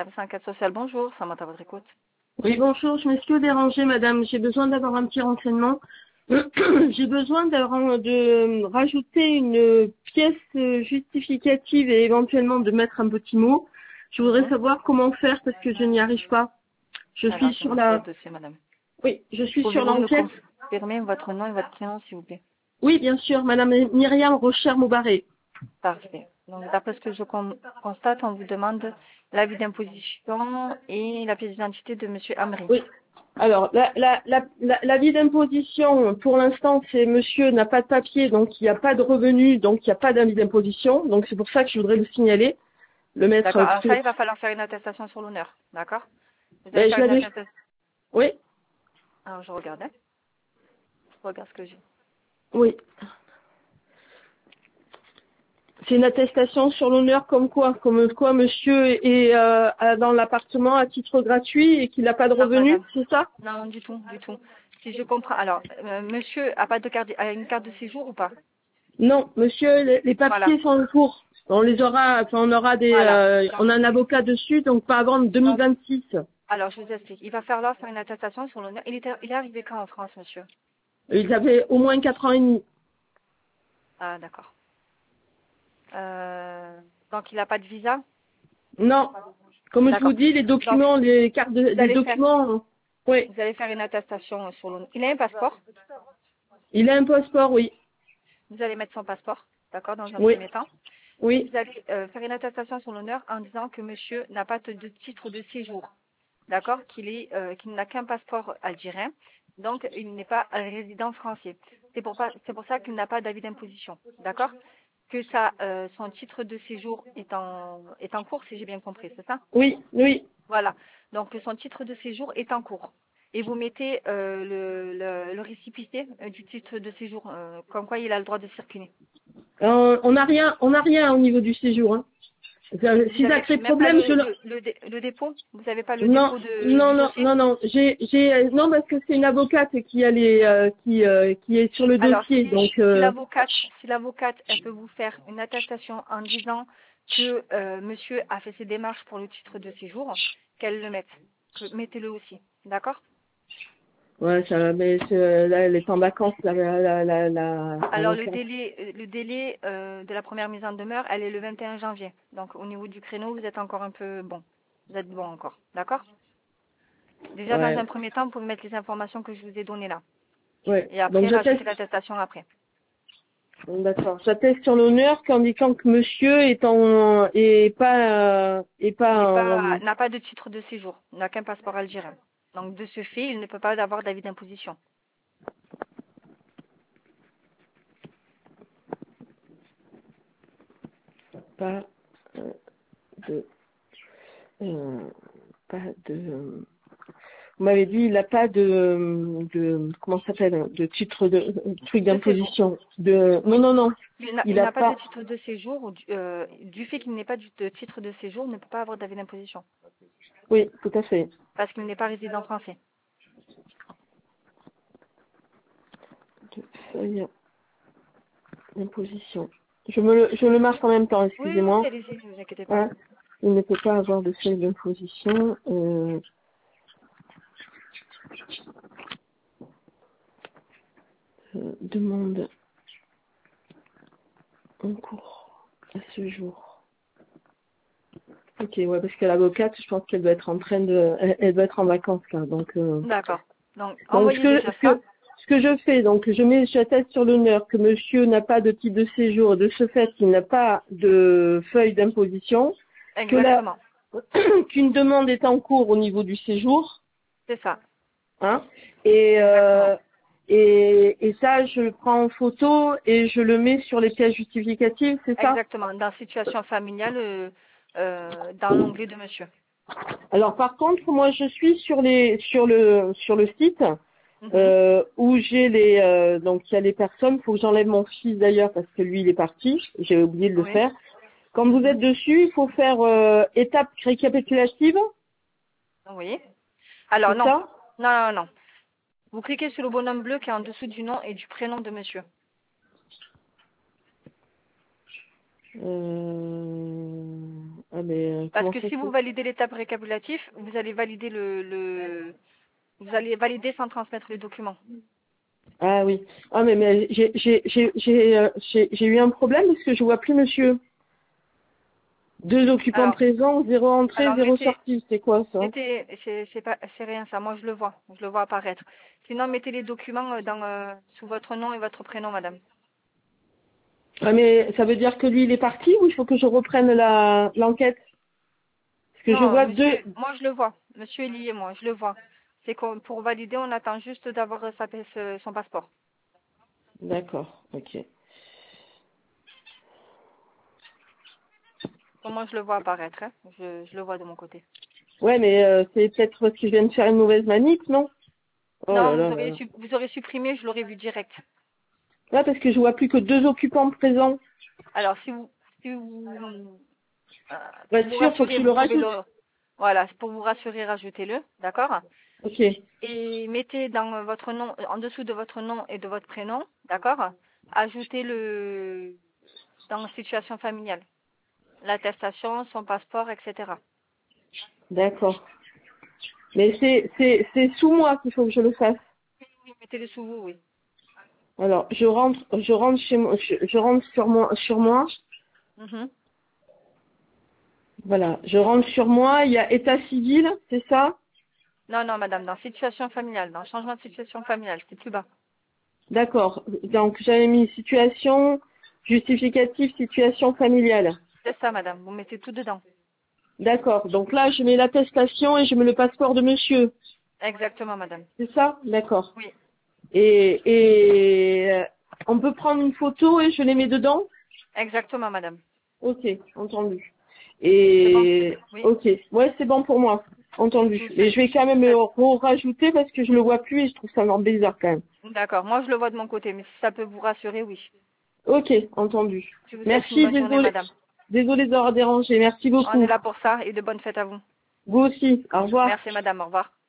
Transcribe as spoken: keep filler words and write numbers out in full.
service enquête sociale, bonjour, ça à votre écoute. Oui, bonjour, je m'excuse de déranger, madame. J'ai besoin d'avoir un petit renseignement. J'ai besoin d'avoir- de rajouter une pièce justificative et éventuellement de mettre un petit mot. Je voudrais Mhm. savoir comment faire parce que je n'y arrive pas. Je Alors, suis je vais sur voir la... votre dossier, madame. Oui, je suis sur Pouvez-vous me l'enquête. confirmer votre nom et votre prénom, s'il vous plaît? Oui, bien sûr, madame Myriam Rocher-Maubaré. Parfait. Donc, d'après ce que je con- constate, on vous demande l'avis d'imposition et la pièce d'identité de monsieur Amri. Oui. Alors, la, la, la, la, l'avis d'imposition, pour l'instant, c'est monsieur n'a pas de papier, donc il n'y a pas de revenu, donc il n'y a pas d'avis d'imposition. Donc c'est pour ça que je voudrais le signaler, le mettre. D'accord. euh, Alors, parce ça, que- il va falloir faire une attestation sur l'honneur. D'accord? Vous allez ben, je faire une l'avais. attestation. Oui, Alors, je regarde. hein. Je regarde ce que j'ai. oui. C'est une attestation sur l'honneur comme quoi, comme quoi monsieur est euh, à- dans l'appartement à titre gratuit et qu'il n'a pas de Non, revenu, madame. c'est ça? Non, du tout, du tout. Si je comprends. Alors, euh, monsieur a pas de carte, a une carte de séjour ou pas? Non, monsieur, les, les Voilà. papiers sont en cours. On les aura, enfin, on aura des, Voilà. euh, Donc, on a un avocat dessus, donc pas avant donc, deux mille vingt-six. alors, je vous explique. Il va falloir faire une attestation sur l'honneur. Il est, il est arrivé quand en France, monsieur? Ils avaient au moins quatre ans et demi. Ah, d'accord. Euh, donc, il n'a pas de visa? Non, comme je vous D'accord. dis, les Donc, documents, les cartes, de, vous les allez faire, documents, oui. vous allez faire une attestation sur l'honneur. Il a un passeport? Il a un passeport, oui, Vous allez mettre son passeport, d'accord, dans un oui, premier temps. Et oui, vous allez euh, faire une attestation sur l'honneur en disant que monsieur n'a pas de, de titre de séjour, d'accord, qu'il est, euh, qu'il n'a qu'un passeport algérien, donc il n'est pas un résident français. C'est pour, pas- c'est pour ça qu'il n'a pas d'avis d'imposition, d'accord? Que ça, euh, son titre de séjour est en, est en cours, si j'ai bien compris, c'est ça? oui, oui. Voilà. Donc que son titre de séjour est en cours. Et vous mettez euh, le, le, le récépissé euh, du titre de séjour, euh, comme quoi il a le droit de circuler. Euh, on n'a rien, on n'a rien au niveau du séjour. Hein. Euh, Vous Si ça n'avez crée même pas problème, je le, le... le, le, dé- le dépôt? Vous n'avez pas le Non, dépôt de, non, du non, dossier? non, non. J'ai, j'ai, euh, non, parce que c'est une avocate qui a les, euh, qui, euh, qui est sur le Alors, dossier. si, Donc, si euh, l'avocate, si l'avocate, elle peut vous faire une attestation en disant que euh, monsieur a fait ses démarches pour le titre de séjour, qu'elle le mette. Que- Mettez-le aussi. D'accord? ouais, ça, mais c'est- là, elle est en vacances, la, la, la, la, Alors, le avocate. délai, euh, le délai euh, de la première mise en demeure, elle est le vingt et un janvier. Donc, au niveau du créneau, vous êtes encore un peu bon. Vous êtes bon encore. D'accord? Déjà, dans Ouais, un premier temps, vous pouvez mettre les informations que je vous ai données là. ouais. Et Donc, après, j'atteste, rajouter l'attestation après. d'accord. J'atteste sur l'honneur qu'indiquant que monsieur est en, est pas, euh, est Il n'est pas pas, en, n'a pas de titre de séjour, n'a qu'un passeport algérien. Donc de ce fait, il ne peut pas avoir d'avis d'imposition. pas euh, de, euh, pas de, vous m'avez dit, il n'a pas de, de, comment ça s'appelle, de titre de, de truc De séjour. d'imposition. De, non, Oui. non, non. Il n'a Il il n'a n'a pas de pas. titre de séjour, ou du, euh, du fait qu'il n'ait pas du- de titre de séjour, il ne peut pas avoir d'avis d'imposition. Oui, tout à fait. Parce qu'il n'est pas résident français. De feuille d'imposition. Je me le, je le marque en même temps, Oui, oui, oui, excusez-moi. allez-y, ne vous inquiétez pas. Hein. Il ne peut pas avoir de feuille d'imposition. Euh, euh, demande en cours à ce jour. Ok, ouais, parce que l'avocate, je pense qu'elle doit être en train de, elle, elle doit être en vacances là, donc. Euh, D'accord. Donc donc ce envoyez que, déjà ce ça. que, ce que je fais, donc je mets, j'atteste sur l'honneur que monsieur n'a pas de titre de séjour, de ce fait qu'il n'a pas de feuille d'imposition, que la, Exactement. qu'une demande est en cours au niveau du séjour, C'est ça. hein, et, Exactement. euh, et, et ça, je le prends en photo et je le mets sur les pièces justificatives, c'est ça? Exactement. Dans situation familiale, euh, euh, dans l'onglet de monsieur. Alors par contre, moi je suis sur les sur le sur le site Mhm. euh, où j'ai les euh, donc il y a les personnes, faut que j'enlève mon fils d'ailleurs parce que lui il est parti, j'ai oublié de le Oui. faire. Quand vous Mhm. êtes dessus, il faut faire euh, étape récapitulative, Oui. Alors c'est non. ça? Non, non, non. Vous cliquez sur le bonhomme bleu qui est en dessous du nom et du prénom de monsieur. Euh, mais euh, Parce comment que ça si se vous fait? validez l'étape récapitulative, vous allez valider le, le, vous allez valider sans transmettre les documents. Ah oui. Ah mais, mais j'ai j'ai j'ai j'ai euh, j'ai j'ai eu un problème parce que je vois plus monsieur. Deux occupants Alors, présents, zéro entrée, alors zéro mettez, sortie. C'est quoi ça? mettez, c'est c'est pas, c'est rien ça. Moi je le vois, je le vois apparaître. Sinon, mettez les documents euh, dans, euh, sous votre nom et votre prénom, madame. Ah mais ça veut dire que lui il est parti ou il faut que je reprenne la l'enquête? Parce que je Non, vois deux. monsieur, moi je le vois. Monsieur est lié, moi, je le vois. C'est qu'on, pour valider, on attend juste d'avoir euh, sa, ce- son passeport. D'accord, ok. Bon, moi je le vois apparaître, hein. Je, je le vois de mon côté. Ouais mais euh, c'est peut-être parce que je viens de faire une mauvaise manip, non? Oh là Non, là vous là auriez, là. su- vous aurez supprimé, je l'aurais vu direct. Là parce que je vois plus que deux occupants présents. Alors, si vous, si vous, euh, Pour pour être vous sûr, faut que rassurer, je le vous pouvez rajoute. le, voilà, pour vous rassurer, rajoutez-le, d'accord? Ok, Et mettez dans votre nom, en dessous de votre nom et de votre prénom, d'accord? Ajoutez le, dans situation familiale, l'attestation, son passeport, et cetera. d'accord. Mais c'est c'est c'est sous moi qu'il faut que je le fasse. Oui, mettez-le sous vous, oui. Alors je rentre je rentre chez moi je, je rentre sur moi sur moi. Mhm. Voilà, je rentre sur moi. Il y a état civil, c'est ça? Non, non, madame, dans situation familiale, dans changement de situation familiale, c'est plus bas. D'accord. Donc j'avais mis situation justificative situation familiale. C'est ça, madame, vous mettez tout dedans. D'accord. Donc là je mets l'attestation et je mets le passeport de monsieur. Exactement, madame. C'est ça? D'accord. Oui, Et et euh, on peut prendre une photo et je les mets dedans? exactement, madame. Ok, entendu. C'est bon? Et Oui, ok, ouais, c'est bon pour moi, entendu. je vous Mais fais, je vais quand je même vous le fais. rajouter parce que je le vois plus et je trouve ça vraiment bizarre quand même. D'accord, moi je le vois de mon côté, mais si ça peut vous rassurer, oui. Ok, entendu. Je vous souhaite une Merci, bonne journée, désolé, madame. désolé d'avoir dérangé. Merci On est beaucoup. là pour ça et de bonnes fêtes à vous. Vous aussi. Au revoir. Merci, madame, au revoir.